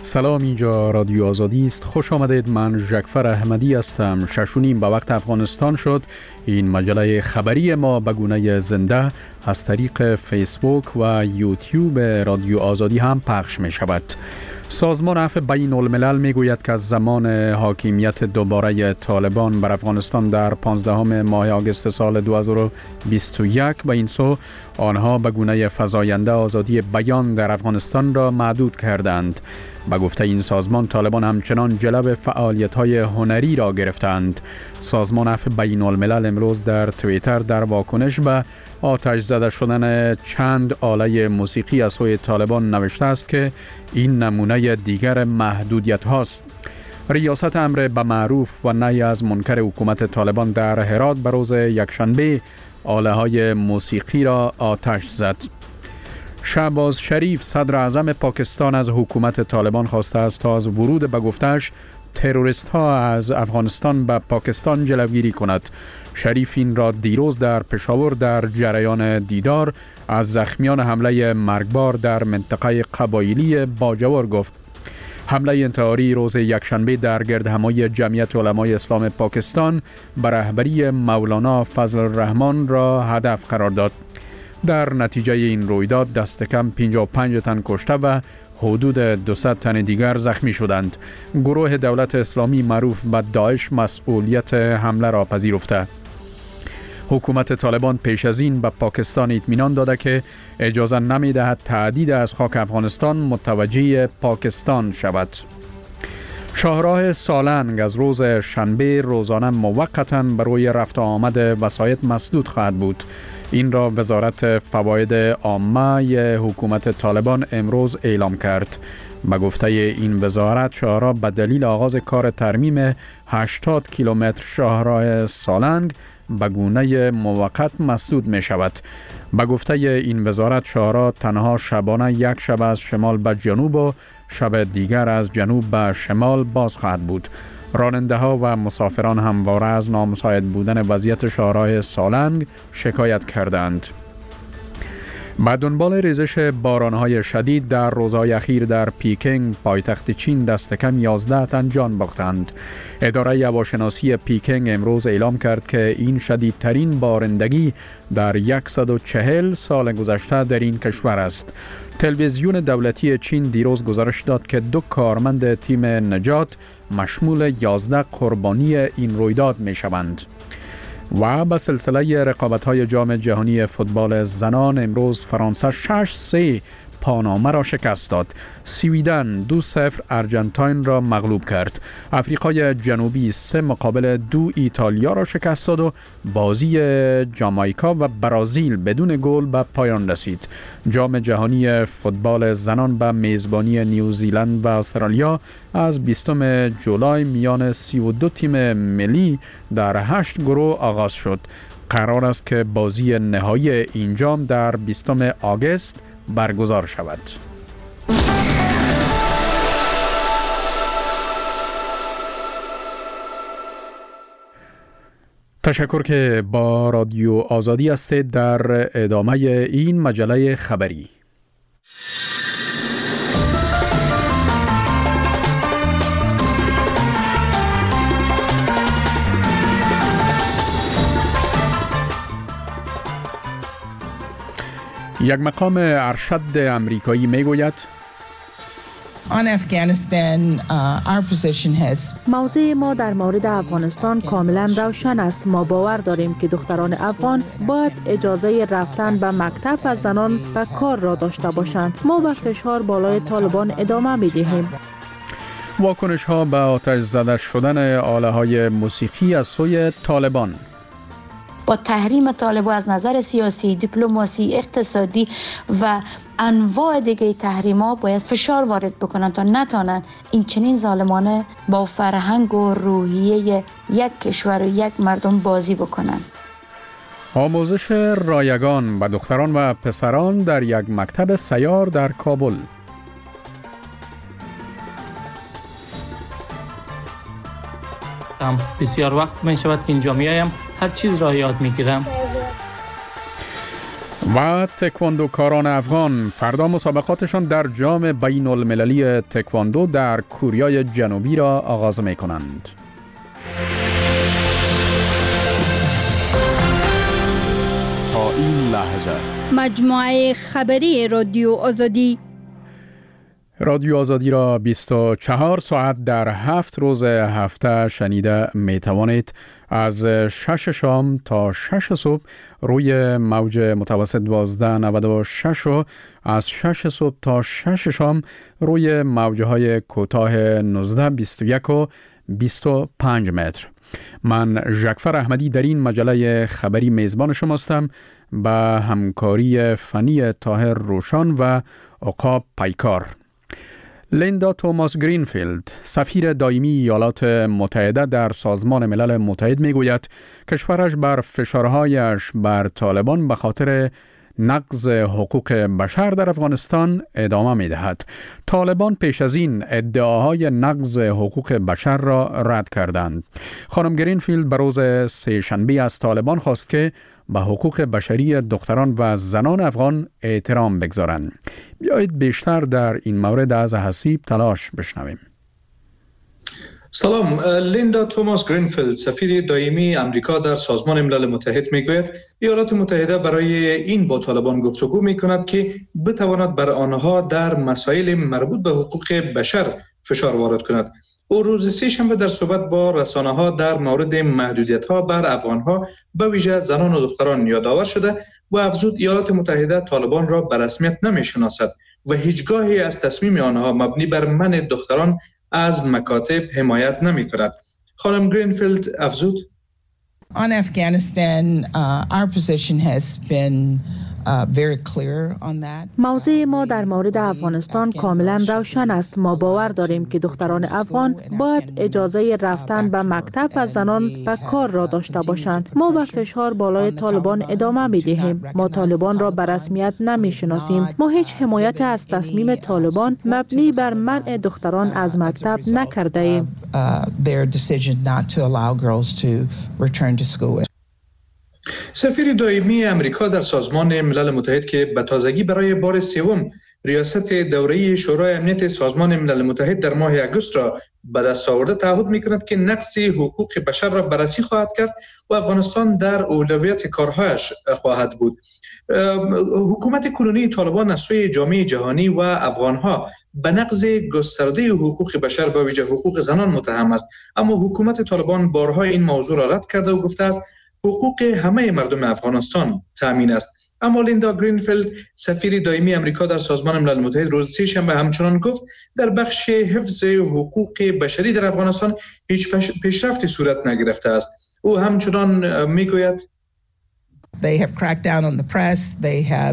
سلام، اینجا رادیو آزادی است. خوش آمدید. من ژکفر احمدی هستم. 6:30 به وقت افغانستان شد. این مجله خبری ما به گونه زنده از طریق فیسبوک و یوتیوب رادیو آزادی هم پخش می شود. سازمان عفو بین الملل می گوید که از زمان حاکمیت دوباره طالبان بر افغانستان در 15 ماه آگوست سال 2021 به این سو آنها به گونه فزاینده آزادی بیان در افغانستان را محدود کردند. به گفته این سازمان، طالبان همچنان جلب فعالیت‌های هنری را گرفتند. سازمان عفو بین الملل امروز در توییتر در واکنش به آتش زده شدن چند آله موسیقی از سوی طالبان نوشته است که این نمونه دیگر محدودیت هاست. ریاست امر به معروف و نهی از منکر حکومت طالبان در هرات به روز یکشنبه آله های موسیقی را آتش زد. شهباز شریف صدر اعظم پاکستان از حکومت طالبان خواسته است تا از ورود به گفتش تروریست ها از افغانستان به پاکستان جلوگیری کند. شریف این را دیروز در پشاور در جریان دیدار از زخمیان حمله مرگبار در منطقه قبایلی باجوار گفت. حمله انتحاری روز یکشنبه در گردهمایی جمعیت علمای اسلام پاکستان به رهبری مولانا فضل الرحمن را هدف قرار داد. در نتیجه این رویداد دست کم 55 تن کشته و حدود 200 تن دیگر زخمی شدند. گروه دولت اسلامی معروف به داعش مسئولیت حمله را پذیرفته. حکومت طالبان پیش از این به پاکستان اطمینان داده که اجازه نمی دهد تعدید از خاک افغانستان متوجه پاکستان شود. شاهراه سالنگ از روز شنبه روزانه موقتاً برای رفت و آمد وسایط مسدود خواهد بود. این را وزارت فواید عامه حکومت طالبان امروز اعلام کرد. به گفته این وزارت، شاهراه به دلیل آغاز کار ترمیم 80 کیلومتر شاهراه سالنگ به گونه موقت مسدود می شود. به گفته این وزارت، شاهراه تنها شبانه یک شب از شمال به جنوب و شب دیگر از جنوب به شمال باز خواهد بود. راننده ها و مسافران همواره از نامساعد بودن وضعیت شاهراه سالنگ شکایت کردند. به دنبال ریزش بارانهای شدید در روزهای اخیر در پیکینگ پایتخت چین دست کم 11 تن جان باختند. اداره هواشناسی پیکینگ امروز اعلام کرد که این شدیدترین بارندگی در 140 سال گذشته در این کشور است. تلویزیون دولتی چین دیروز گزارش داد که 2 کارمند تیم نجات مشمول 11 قربانی این رویداد می شوند. و به سلسله رقابت‌های جام جهانی فوتبال زنان امروز فرانسه 6-3 پانامه را شکست داد. سویدن 2-0 آرژانتین را مغلوب کرد. آفریقای جنوبی 3-2 ایتالیا را شکست داد و بازی جامائیکا و برزیل بدون گل به پایان رسید. جام جهانی فوتبال زنان به میزبانی نیوزیلند و استرالیا از 20 جولای میان 32 تیم ملی در 8 گروه آغاز شد. قرار است که بازی نهایی این جام در 20 آگوست برگزار شود. تشکر که با رادیو آزادی هستید. در ادامه این مجله خبری یک مقام ارشد امریکایی میگوید موضع ما در مورد افغانستان کاملا روشن است. ما باور داریم که دختران افغان باید اجازه رفتن به مکتب و زنان و کار را داشته باشند. ما به فشار بالای طالبان ادامه می‌دهیم. واکنش ها به آتش زده شدن آله های موسیقی از سوی طالبان. با تحریم طالبان از نظر سیاسی، دیپلماسی، اقتصادی و انواع دیگه تحریم‌ها باید فشار وارد بکنن تا نتونن این چنین ظالمانه با فرهنگ و روحیه یک کشور و یک مردم بازی بکنن. آموزش رایگان و دختران و پسران در یک مکتب سیار در کابل. بسیار وقت می شود که اینجا می آیم، هر چیز را یاد می گیرم. و تکواندوکاران افغان فردا مسابقاتشان در جام بین المللی تکواندو در کوریای جنوبی را آغاز می کنند. تا این لحظه مجموعه خبری رادیو آزادی را 24 ساعت در 7 روز هفته شنیده می توانید. از 6 شام تا 6 صبح روی موج متوسط 1296 و از 6 صبح تا 6 شام روی موجهای کوتاه 1921 و 25 متر. من ژکفر احمدی در این مجله خبری میزبان شماستم، به همکاری فنی طاهر روشان و عقاب پیکار. لیندا توماس گرینفیلد، سفیر دائمی ایالات متحده در سازمان ملل متحد میگوید کشورش بر فشارهایش بر طالبان به خاطر نقض حقوق بشر در افغانستان ادامه می‌دهد. طالبان پیش از این ادعاهای نقض حقوق بشر را رد کردند. خانم گرینفیلد به روز سه‌شنبه از طالبان خواست که به حقوق بشری دختران و زنان افغان احترام بگذارند. بیایید بیشتر در این مورد از حسیب تلاش بشنویم. سلام. لیندا توماس گرینفیلد، سفیر دائمی امریکا در سازمان ملل متحد میگوید ایالات متحده برای این با طالبان گفتگو میکند که بتواند بر آنها در مسائل مربوط به حقوق بشر فشار وارد کند. او روز سه‌شنبه در صحبت با رسانه‌ها در مورد محدودیت‌ها بر افغان‌ها به ویژه زنان و دختران یادآور شده و افزود ایالات متحده طالبان را به رسمیت نمی‌شناسد و هیچگاهی از تصمیم آنها مبنی بر منع دختران از مکاتب حمایت نمی‌کند. خانم گرینفیلد افزود: On Afghanistan, our position has been very clear on that. موضع ما در مورد افغانستان کاملا روشن است. ما باور داریم که دختران افغان باید اجازه رفتن به مکتب و زنان و کار را داشته باشند. ما به فشار بالای طالبان ادامه می‌دهیم. ما طالبان را به رسمیت نمی‌شناسیم. ما هیچ حمایت از تصمیم طالبان مبنی بر منع دختران از مکتب نکرده ایم. Their decision not to allow girls to return to school. سفیر دائمی امریکا در سازمان ملل متحد که به تازگی برای بار سوم ریاست دوره‌ای شورای امنیت سازمان ملل متحد در ماه اگست را به دست آورده تعهد می‌کند که نقض حقوق بشر را بررسی خواهد کرد و افغانستان در اولویت کارهایش خواهد بود. حکومت کنونی طالبان از سوی جامعه جهانی و افغانها به نقض گسترده حقوق بشر به ویژه حقوق زنان متهم است، اما حکومت طالبان بارها این موضوع را رد کرده و گفته است حقوق همه مردم افغانستان تامین است. اما لیندا گرینفیلد، سفیر دائمی امریکا در سازمان ملل متحد، روز سه‌شنبه همچنان گفت در بخش حفظ حقوق بشری در افغانستان هیچ پیشرفتی صورت نگرفته است. او همچنان میگوید: They have cracked down on the press. They have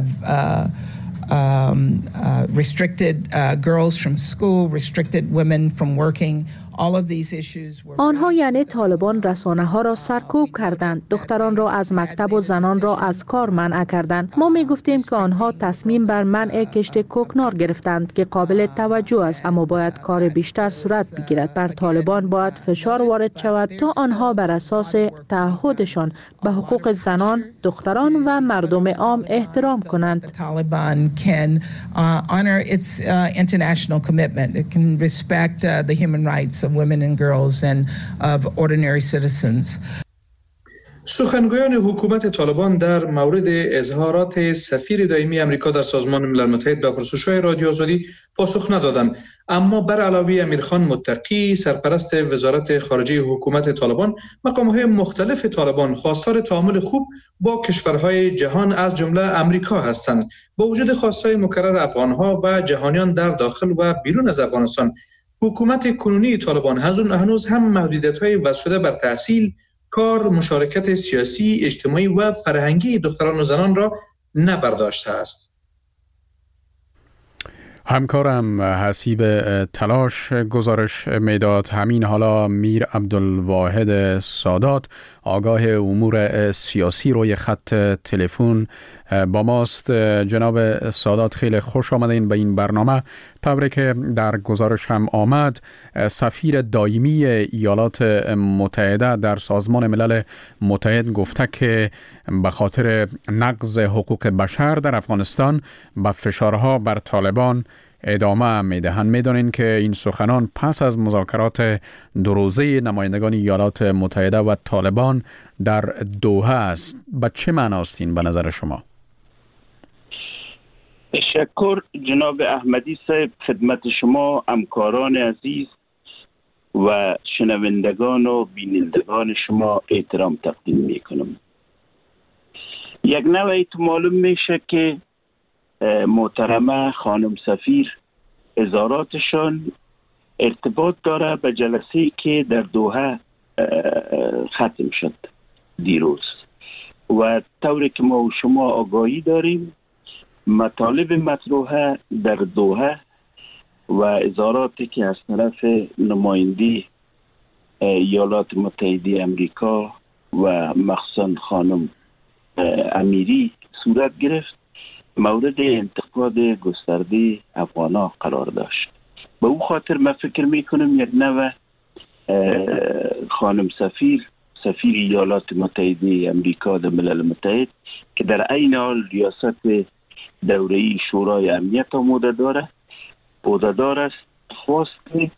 restricted girls from school, restricted women from working. All of these issues were... آنها یعنی طالبان رسانه‌ها را سرکوب کردند، دختران را از مکتب و زنان را از کار منع کردند. ما می گفتیم که آنها تصمیم بر منع کشت کوکنار گرفتند که قابل توجه است، اما باید کار بیشتر صورت بگیرد. بر طالبان باید فشار وارد شود تا آنها بر اساس تعهدشان به حقوق زنان، دختران و مردم عام احترام کنند. Taliban can honor its international commitment. It can respect the human rights of women and girls and of ordinary citizens. سخنگویان حکومت طالبان در مورد اظهارات سفیر دائمی امریکا در سازمان ملل متحد به پرسش‌های رادیو آزادی پاسخ ندادند، اما بر علاوه امیرخان متقی، سرپرست وزارت خارجه حکومت طالبان، مقام‌های مختلف طالبان خواستار تعامل خوب با کشورهای جهان از جمله امریکا هستند. با وجود خواستهای مکرر افغان‌ها و جهانیان در داخل و بیرون از افغانستان، حکومت کنونی طالبان هنوز هم محدودیت‌های وضع شده بر تحصیل، کار، مشارکت سیاسی، اجتماعی و فرهنگی دختران و زنان را نبرداشته است. همکارم حسیب تلاش گزارش میداد. همین حالا میر عبدالواحد سادات آگاه امور سیاسی روی خط تلفن با ماست. جناب سادات، خیلی خوش آمدین به این برنامه. طوری که در گزارش هم آمد، سفیر دائمی ایالات متحده در سازمان ملل متحد گفته که به خاطر نقض حقوق بشر در افغانستان به فشارها بر طالبان ادامه میدهند. میدانین که این سخنان پس از مذاکرات دو روزه نمایندگان ایالات متحده و طالبان در دوحه است. به چه معناست این به نظر شما؟ تشکر جناب احمدی صاحب. خدمت شما همکاران عزیز و شنوندگان و بینندگان شما احترام تقدیم میکنم. یک نوعی تو معلوم میشه که محترمه خانم سفیر اظهاراتشان ارتباط داره به جلسه‌ای که در دوحه ختم شد دیروز و طوری که ما و شما آگاهی داریم مطالب مطروحه در دوحه و اظهاراتی که از طرف نماینده ایالات متحده امریکا و مخصوصا خانم امیری صورت گرفت مورد انتقاد گسترده افغانا قرار داشت. به او خاطر من فکر میکنم یک نوع خانم سفیر ایالات متحده امریکا در ملل متحد که در عین حال ریاست دوره‌ای شورای امنیت عهده‌دار است، خواست که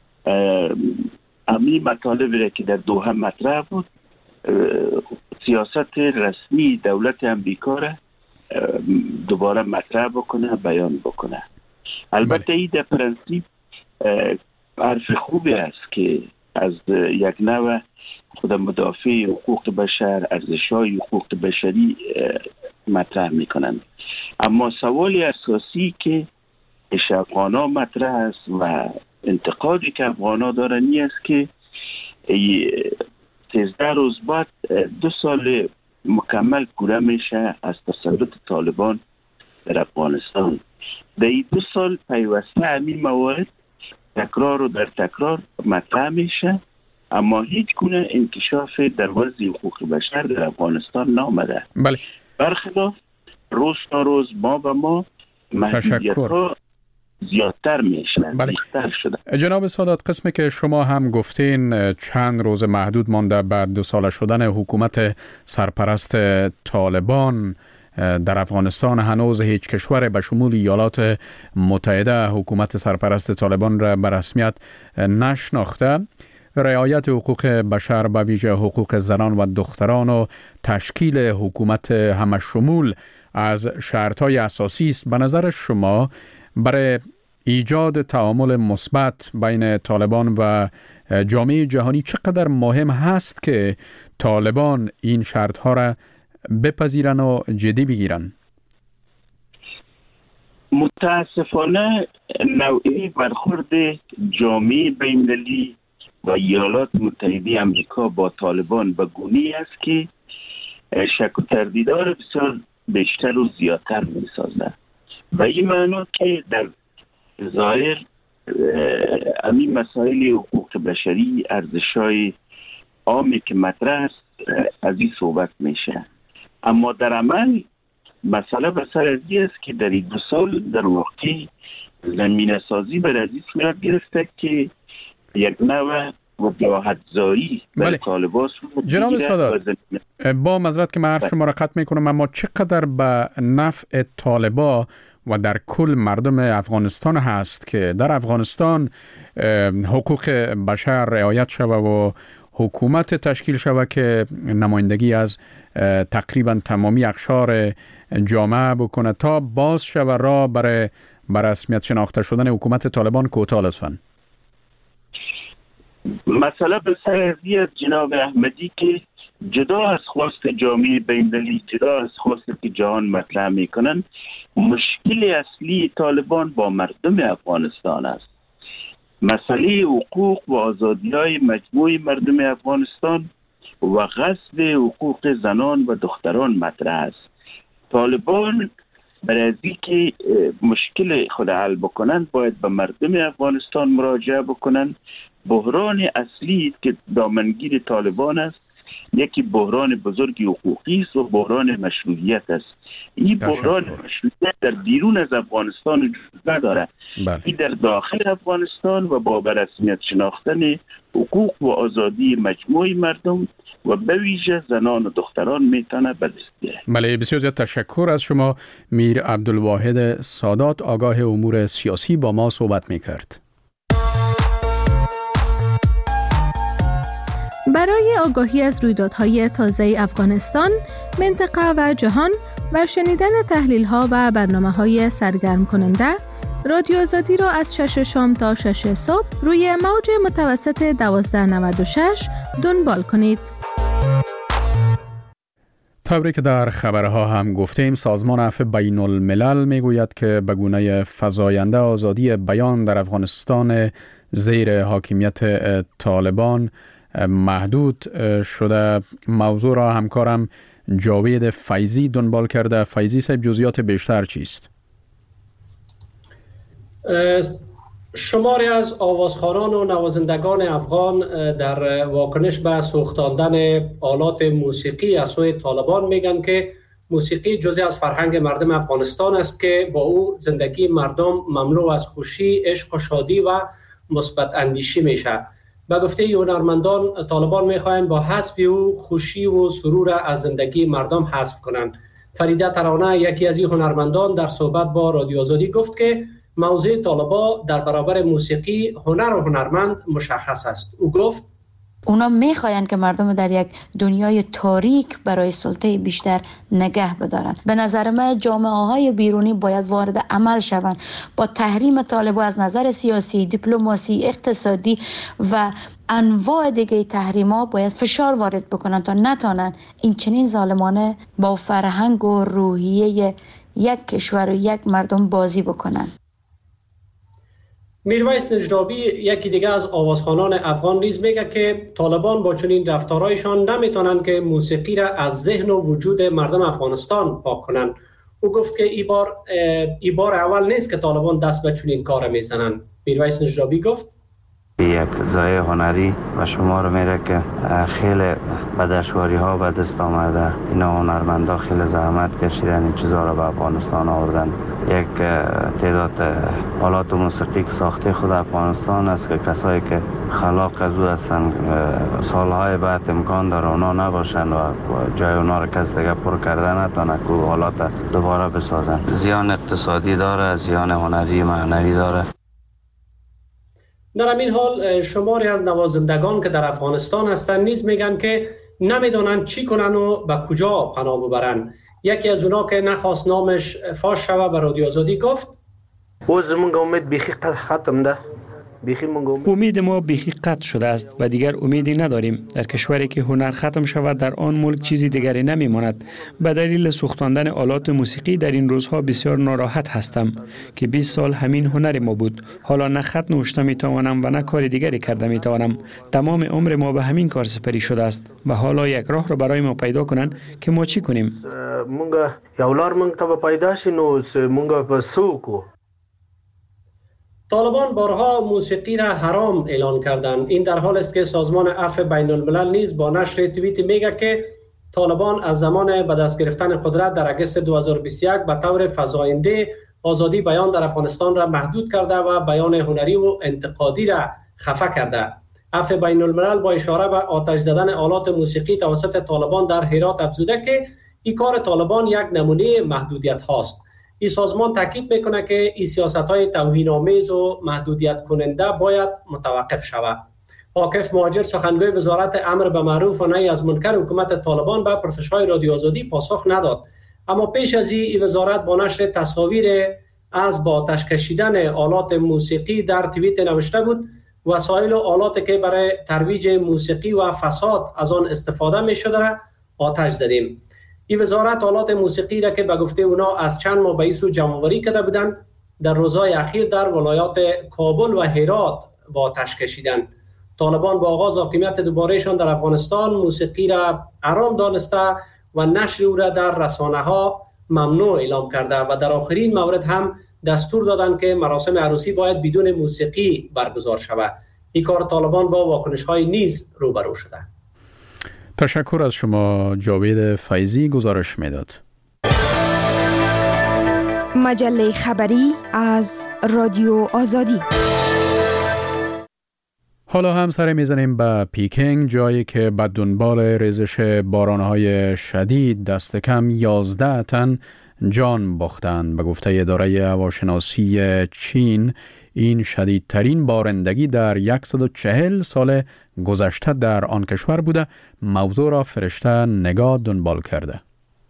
امی مطالبی را که در دوحه مطرح بود سیاست رسمی دولت امریکا را دوباره مطرح بکنه، بیان بکنه. البته این در پرنسیپ حرف خوبی است که از یک نوع خود مدافع حقوق بشر، ارزش‌های حقوق بشری مطرح میکنند. اما سوال اساسی که افغانا مطرح است و انتقادی که افغانا دارن این است که 13 روز بعد 2 سال مکمل پوره میشه از تسلط طالبان در افغانستان. در این 2 سال پیوسته همین موارد تکرار و در تکرار مطرح میشه اما هیچ گونه انکشاف در وضع حقوق بشر در افغانستان نامده. بله. برخلاف روز تا روز ما به ما محدودیت‌ها زیادتر میشن، بیشتر شده. جناب سادات، قسمی که شما هم گفتین چند روز محدود مانده بعد 2 ساله شدن حکومت سرپرست طالبان در افغانستان، هنوز هیچ کشور به شمول ایالات متحده حکومت سرپرست طالبان را به رسمیت نشناخته. رعایت حقوق بشر به ویژه حقوق زنان و دختران و تشکیل حکومت همه شمول از شرط‌های اساسی است. به نظر شما برای ایجاد تعامل مثبت بین طالبان و جامعه جهانی چقدر مهم هست که طالبان این شرط‌ها را بپذیرن و جدی بگیرن؟ متاسفانه نوعی برخورد جامعه بین‌المللی و ایالات متحده امریکا با طالبان به گونه‌ای است که شک و تردیدها را بسیار بیشتر و زیادتر می‌سازد. و این معنی که در ظاهر همین مسائل حقوق بشری، ارزش‌های عامی که مطرح است از این صحبت میشه، اما در عمل مسئله بسر از این است که در این 2 سال در واقع زمینه سازی بر از این صورت گرفته که یک نوع وجاهت‌زایی در طالبان. جناب سادات، با معذرت که من حرف شما را قطع میکنم، اما چقدر به نفع طالبان و در کل مردم افغانستان هست که در افغانستان حقوق بشر رعایت شود و حکومت تشکیل شود که نمایندگی از تقریبا تمامی اقشار جامعه بکنه تا باز شود راه برای رسمیت شناخته شدن حکومت طالبان کوتاه لطفاً؟ مسئله به سر جناب احمدی که جدا از خواست جامعه بین‌المللی، جدا از خواست که جهان مطرح میکنن، مشکل اصلی طالبان با مردم افغانستان است. مسئله حقوق و آزادی‌های مجموعی مردم افغانستان و غصب حقوق زنان و دختران مطرح است. طالبان برای از اینکه مشکل خود حل بکنن باید به مردم افغانستان مراجعه بکنن. بحران اصلی که دامنگیر طالبان است یکی بحران بزرگی حقوقی است و بحران مشروعیت است. این بحران مشروعیت در بیرون از افغانستان وجود نداره. این در داخل افغانستان و با رسمیت شناختن حقوق و آزادی مجموع مردم و به ویژه زنان و دختران میتونه به دست بیاره. بله، بسیار زیاد تشکر از شما. میر عبدالواحد سادات، آگاه امور سیاسی، با ما صحبت میکرد. برای آگاهی از رویدادهای تازه افغانستان، منطقه و جهان و شنیدن تحلیل‌ها و برنامه‌های سرگرم کننده، رادیو آزادی را از 6 شام تا 6 صبح روی موج متوسط 1296 دنبال کنید. طوری که در خبرها هم گفتیم، سازمان عفو بین الملل میگوید که به گونه فزاینده آزادی بیان در افغانستان زیر حاکمیت طالبان محدود شده. موضوع را همکارم جاوید فیضی دنبال کرده. فیضی صاحب، جزئیات بیشتر چیست؟ شماری از آوازخوانان و نوازندگان افغان در واکنش به سوختاندن آلات موسیقی از سوی طالبان میگن که موسیقی جزئی از فرهنگ مردم افغانستان است که با او زندگی مردم مملو از خوشی، عشق و شادی و مثبت اندیشی میشه. به گفته هنرمندان، طالبان میخواهند با حذف او خوشی و سرور از زندگی مردم حذف کنند. فریده ترانه، یکی از این هنرمندان، در صحبت با رادیو آزادی گفت که موضوع طالبان در برابر موسیقی، هنر و هنرمند مشخص است. او گفت اونا میخواین که مردم در یک دنیای تاریک برای سلطه بیشتر نگه بدارن. به نظر من جامعه های بیرونی باید وارد عمل شوند. با تحریم طالبان از نظر سیاسی، دیپلماسی، اقتصادی و انواع دیگه تحریما باید فشار وارد بکنن تا نتونن این چنین ظالمانه با فرهنگ و روحیه یک کشور و یک مردم بازی بکنن. میرویس نجدابی، یکی دیگه از آوازخوانان افغان، نیز میگه که طالبان با چنین رفتارهایشان نمیتونن که موسیقی را از ذهن و وجود مردم افغانستان پاک کنن. او گفت که ای بار اول نیست که طالبان دست به چنین کار میزنن. میرویس نجدابی گفت یک ضایع هنری و شمار میره که خیلی به دشواری ها به دست آمده. اینا هنرمندا خیلی زحمت کشیدن این چیزا رو به افغانستان آوردن. یک تعداد آلات موسیقی که ساخته خود افغانستان است که کسایی که خلاق از او هستن سالهای بعد امکان داره اونا نباشن و جای اونا رو کس دیگه پر کرده نتونه که آلات دوباره بسازن. زیان اقتصادی داره، زیان هنری معنوی داره. در همین حال شماری از نوازندگان که در افغانستان هستند نیز میگن که نمیدونن چی کنن و به کجا پناه ببرن. یکی از اونا که نخواست نامش فاش شوه به رادیو آزادی گفت زمونږ امید بیخی ختم ده. امید ما بیخی قطع شده است و دیگر امیدی نداریم. در کشوری که هنر ختم شود در آن ملک چیزی دیگری نمیماند. به دلیل سوختاندن آلات موسیقی در این روزها بسیار ناراحت هستم که 20 سال همین هنر ما بود. حالا نه خط نوشته میتوانم و نه کار دیگری کرده میتوانم. تمام عمر ما به همین کار سپری شده است و حالا یک راه را برای ما پیدا کنن که ما چی کنیم. مونږ یو لار مونږ ته پیدا شي نو مونږ په سوکو. طالبان بارها موسیقی را حرام اعلان کردند. این در حال است که سازمان عفو بین الملل نیز با نشر توییت میگه که طالبان از زمان به دست گرفتن قدرت در اگست 2021 به طور فزاینده آزادی بیان در افغانستان را محدود کرده و بیان هنری و انتقادی را خفه کرده. عفو بین الملل با اشاره به آتش زدن آلات موسیقی توسط طالبان در هرات افزوده که این کار طالبان یک نمونه محدودیت هاست. این سازمان تاکید میکنه که این سیاست‌های توهین‌آمیز و محدودیت کننده باید متوقف شود. عاکف مهاجر، سخنگوی وزارت امر به معروف و نهی از منکر حکومت طالبان، به پرسش‌های رادیو آزادی پاسخ نداد. اما پیش از این وزارت با نشر تصاویر از با آتش کشیدن آلات موسیقی در توییت نوشته بود وسایل و آلاتی که برای ترویج موسیقی و فساد از آن استفاده می‌شده آتش زدیم. این وزارت آلات موسیقی را که به گفته اونا از چند ماه به سو جمع‌آوری کرده بودند در روزهای اخیر در ولایات کابل و هرات با آتش کشیدند. طالبان با آغاز حاکمیت دوبارهشان در افغانستان موسیقی را حرام دانسته و نشر او را در رسانه‌ها ممنوع اعلام کرده و در آخرین مورد هم دستور دادند که مراسم عروسی باید بدون موسیقی برگزار شود. این کار طالبان با واکنش‌های نیز روبرو شده. تشکر از شما. جاوید فیضی گزارش میداد. مجله خبری از رادیو آزادی. حالا هم سر میزنیم به پیکنگ، جایی که به دنبال ریزش بارانهای شدید دست کم 11 تن جان باختند. به گفته اداره هواشناسی چین، این شدیدترین بارندگی در 140 سال گذشته در آن کشور بوده. موضوع را فرشته نگاه دنبال کرده.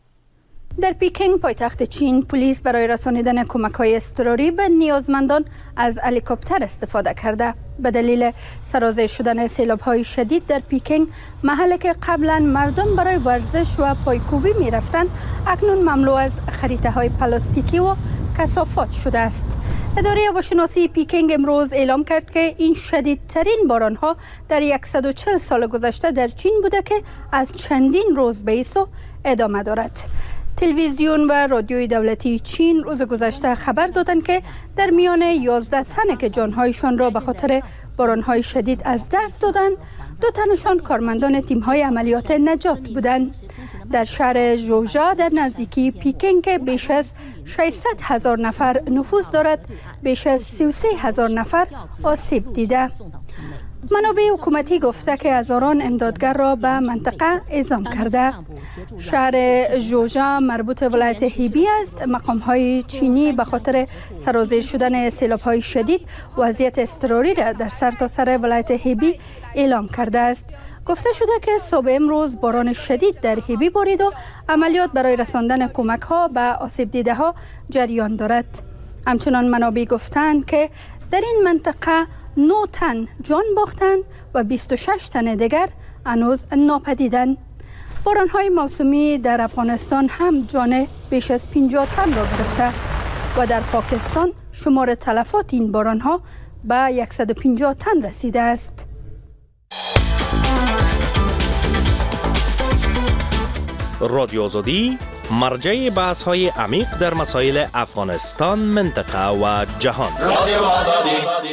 در پیکنگ پایتخت چین، پلیس برای رسانیدن کمک‌های اضطراری به نیازمندان از هلیکوپتر استفاده کرده. به دلیل سرازیر شدن سیلاب‌های شدید در پیکنگ، محلی که قبلا مردم برای ورزش و پایکوبی می‌رفتند، اکنون مملو از خریطه‌های پلاستیکی و کثافات شده است. اداره هواشناسی پیکنگ امروز اعلام کرد که این شدیدترین باران‌ها در 140 سال گذشته در چین بوده که از چندین روز به ایسو ادامه دارد. تلویزیون و رادیوی دولتی چین روز گذشته خبر دادند که در میان 11 تن که جانهایشان را به خاطر بارانهای شدید از دست دادند، 2 تنشان کارمندان تیم‌های عملیات نجات بودند. در شهر ژوژا در نزدیکی پیکنگ که بیش از 600,000 نفر نفوذ دارد، بیش از 33,000 نفر آسیب دیده. منابع حکومتی گفته که هزاران امدادگر را به منطقه اعزام کرده. شهر ژوژا مربوط ولایت هیبی است. مقام‌های چینی به خاطر سرازیر شدن سیلاب‌های شدید وضعیت اضطراری را در سرتاسر ولایت هیبی اعلام کرده است. گفته شده که صبح امروز باران شدید در هیبی بارید و عملیات برای رساندن کمک‌ها به آسیب دیده‌ها جریان دارد. همچنان منابع گفتند که در این منطقه 9 تن جان باختند و 26 تن دیگر هنوز ناپدیدند. باران‌های موسمی در افغانستان هم جان بیش از 50 تن را گرفته و در پاکستان شمار تلفات این باران‌ها به 150 تن رسیده است. رادیو آزادی مرجع بحث‌های عمیق در مسائل افغانستان، منطقه و جهان. رادیو آزادی.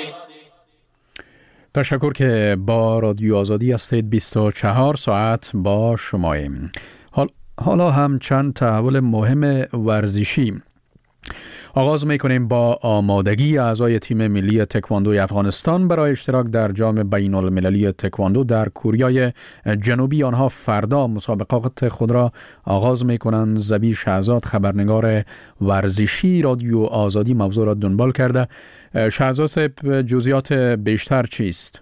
تشکر که با رادیو آزادی هستید. 24 ساعت با شماییم. حالا هم چند تحول مهم ورزشی. آغاز میکنیم با آمادگی اعضای تیم ملی تکواندو افغانستان برای اشتراک در جام بین المللی تکواندو در کوریای جنوبی. آنها فردا مسابقات خود را آغاز میکنند. زبیر شهزاد، خبرنگار ورزشی رادیو آزادی، موضوع را دنبال کرده. شهزاد صاحب، جزئیات بیشتر چیست؟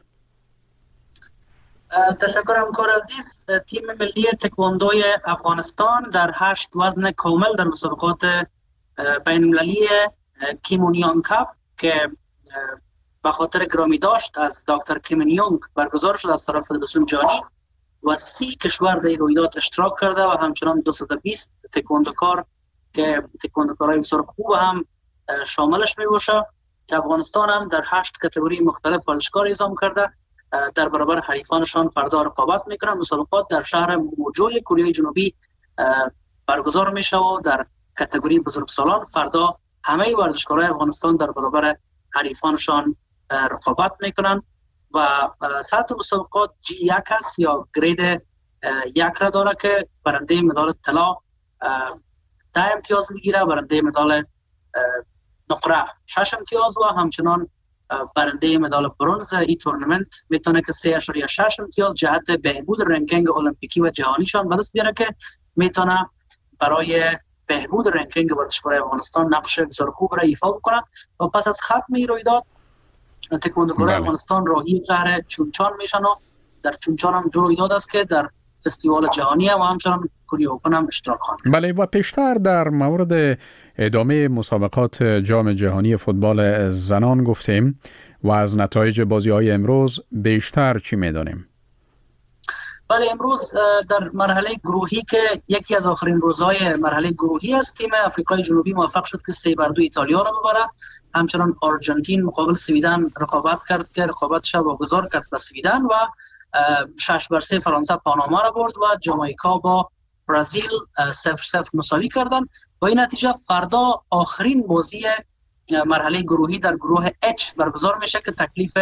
تشکر همکار عزیز. تیم ملی تکواندوی افغانستان در 8 وزن کامل در مسابقات بین المللی کیمونیون کاپ که به خاطر گرامی داشت از دکتر کیمونیونگ برگزار شد از طرف فدراسیون جهانی و 30 کشور در رویداد اشتراک کرده و همچنان 220 تکواندوکار که تکواندوکارای بسیار خوب هم شاملش می باشه که افغانستان هم در 8 کاتگوری مختلف ورزشکار اعزام کرده. در برابر حریفانشان فردا رقابت میکنن. مسابقات در شهر موجوی کوریای جنوبی برگزار میشه و در کاتگوری بزرگسالان فردا همه ورزشکارای افغانستان در برابر حریفانشان رقابت میکنن و سطح مسابقات G1 است یا گرید 1 را داره که برنده مدال طلا 10 امتیاز میگیره، برنده مدال نقره 6 امتیاز و همچنان برنده مدال برنز این تورنمنت میتونه که 3.6 امتیاز جهت بهبود رنکینگ المپیکی و جهانیشان به دست بیاره که میتونه برای بهبود رنکینگ ورزشکارای افغانستان نقش بسیار خوب را ایفا بکنه. و پس از ختم این رویداد تکواندوکارای افغانستان راهی شهر چونچان میشن و در چونچان هم 2 رویداد است که در فستیوال جهانی و همچنان کوری اوپن هم اشتراک خواهند. بله، و پیشتر در مورد ادامه مسابقات جام جهانی فوتبال زنان گفتیم و از نتایج بازی‌های امروز بیشتر چی می‌دانیم؟ بله، امروز در مرحله گروهی که یکی از آخرین روزهای مرحله گروهی است، تیم آفریقای جنوبی موفق شد که 3-2 ایتالیا را ببره. همچنان آرژانتین مقابل سویدن رقابت کرد که رقابتش را واگذار کرد به سویدن و 6-3 فرانسه پاناما را برد و جامائیکا با برزیل 0-0 مساوی کردند. با این نتیجه فردا آخرین بازی مرحله گروهی در گروه H برگزار میشه که تکلیف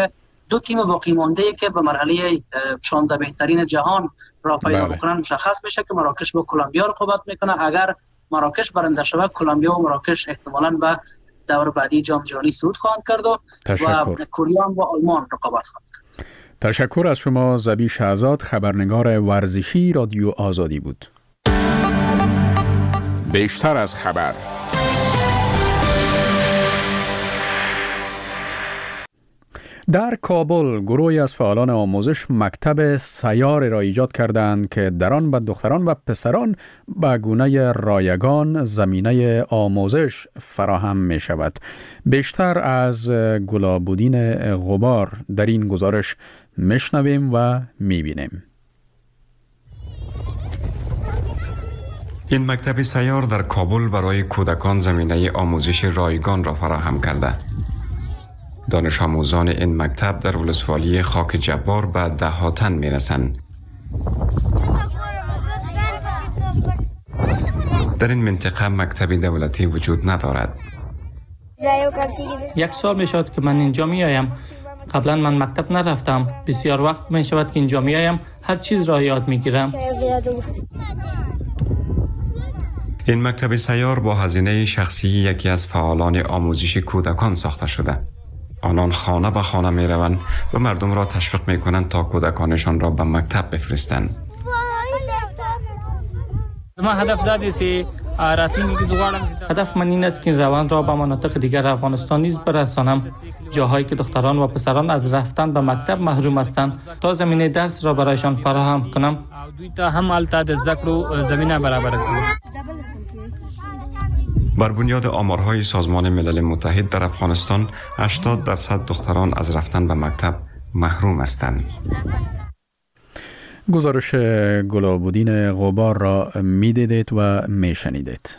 دو تیم باقی مانده که به مرحله 16 بهترین جهان را پیدا بکنن مشخص بشه که مراکش با کلمبیا رقابت میکنه. اگر مراکش برنده شود، کلمبیا و مراکش احتمالاً به دور بعدی جام جهانی صعود خواهند کرد و کره با آلمان رقابت خواهند کرد. تشکر از شما. زبی شهزاد، خبرنگار ورزشی رادیو آزادی بود. بیشتر از خبر. در کابل گروهی از فعالان آموزش مکتب سیار را ایجاد کردند که در آن به دختران و پسران به گونه رایگان زمینه آموزش فراهم می شود. بیشتر از گلابودین غبار در این گزارش میشنویم و میبینیم. این مکتب سیار در کابل برای کودکان زمینه آموزش رایگان را فراهم کرده. دانش آموزان این مکتب در ولسوالی خاک جبار به دهاتن می رسند. در این منطقه مکتب دولتی وجود ندارد. 1 سال می شود که من اینجا می آیم. قبلا من مکتب نرفتم. بسیار وقت می شود که اینجا می آیم. هر چیز را یاد می گیرم. این مکتب سیار با هزینه شخصی یکی از فعالان آموزش کودکان ساخته شده. آنان خانه به خانه می روند و مردم را تشویق می کنند تا کودکانشان را به مکتب بفرستند. هدف من این است که این روند را به مناطق دیگر افغانستان نیز برسانم، جاهایی که دختران و پسران از رفتن به مکتب محروم هستند تا زمینه درس را برایشان فراهم کنم. بر بنیاد آمارهای سازمان ملل متحد در افغانستان 80% دختران از رفتن به مکتب محروم هستند. گزارش گلابودین غبار را می‌دیدید و می‌شنیدید.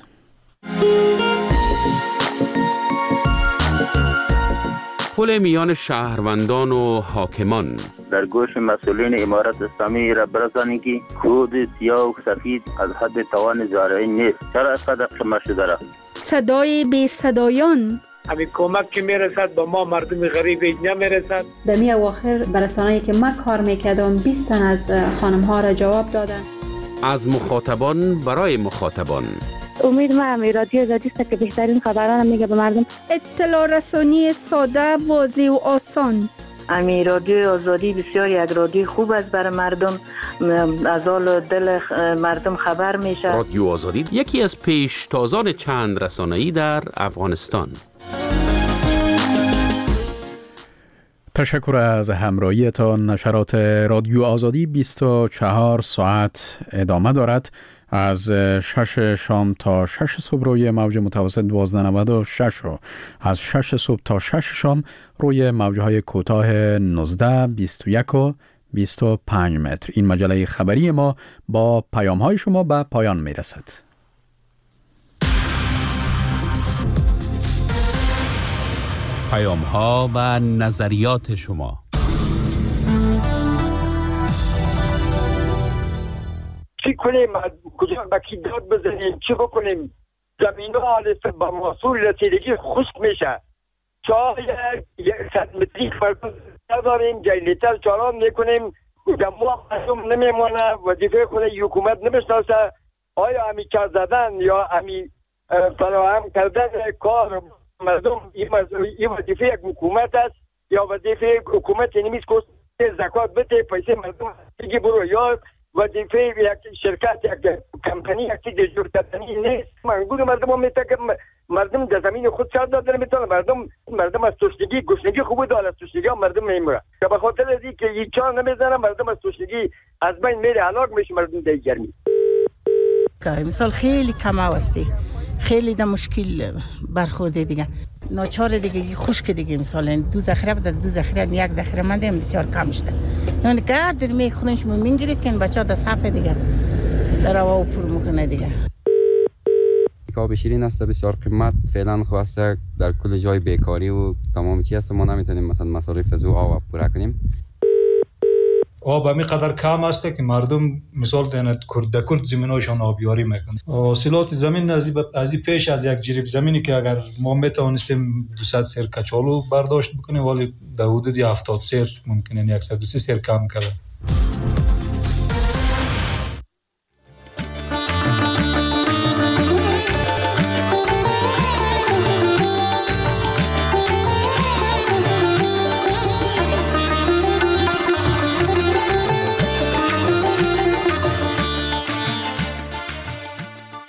پل میان شهروندان و حاکمان در گوش مسئولین امارت اسلامی را برسانید که کود سیاه و سفید از حد توان زارعی نیست. چرا اینقدر خمه شده را؟ صدای بی صدایان. همین کمک که میرسد با ما مردم غریب نمیرسد. در می اواخر برسانه‌ای که من کار میکردم 20 تن از خانم ها را جواب دادن. از مخاطبان برای مخاطبان. امید ما رادیو آزادی است که بهترین خبران میگه به مردم. اطلاع رسانی ساده، واضح و آسان. امی رادیو آزادی بسیار یک رادیو خوب است برای مردم، از حال دل مردم خبر میشه. رادیو آزادی یکی از پیشتازان چند رسانه‌ای در افغانستان. تشکر از همراهیتان. نشرات رادیو آزادی 24 ساعت ادامه دارد. از 6 شام تا 6 صبح روی موج متوسط 1296 رو، از 6 صبح تا 6 شام روی موجهای کوتاه 19، 21 و 25 متر. این مجله خبری ما با پیام‌های شما به پایان می‌رسد. پیام‌ها و نظریات شما. چی کنیم؟ کجا بکی داد بزنیم؟ چی بکنیم؟ زمین ها با محصول رسیدگی خشک میشه. شاید 100 متری فرق نداریم، جنریتر چالان میکنیم، دموع مردم نمیمونه، وظیفه خود حکومت نمیشناسه. آیا همی کار زدن یا همی فراهم کردن کار مردم این وظیفه یک حکومت است یا وظیفه حکومت نمیست که زکات بده پیسه مردم دیگه برو، یا وظیفه یک شرکت یک کمپانی یک چیز جور کردنی نیست. منگور مردم هم میتونه که مردم در زمین خود سر دادن میتونه، مردم از تشنگی گشنگی خوب داره، از تشنگی هم مردم نمیره که به خاطر از اینکه یک چار نمیزنه مردم از تشنگی از بین میره، هلاک میشه مردم در گرمی. مثال خیلی کم هستی، خیلی در مشکل برخورده دیگه، ناچار دیگه خشک دیگه، مثلا 2 ذخیره بعد از 2 ذخیره 1 ذخیره من دیم بسیار کم شده. یعنی گرد میخونش میگیرید که بچا در صفحه دیگه در هوا پر میکنه دیگه. کاب شیرین است بسیار قیمت، فعلا خواسته در کل جای بیکاری و تمام چیز ما نمیتونیم مثلا مصارف زو آب پورا کنیم. آب همین قدر کم است که مردم مثال دهند کرد زمیناشان آبیاری میکنند. حاصلات زمین از پیش از یک جریب زمینی که اگر ما میتوانستیم 200 سیر کچالو برداشت بکنیم، ولی در حدود 70 سیر ممکنه 130 سیر کم کرده.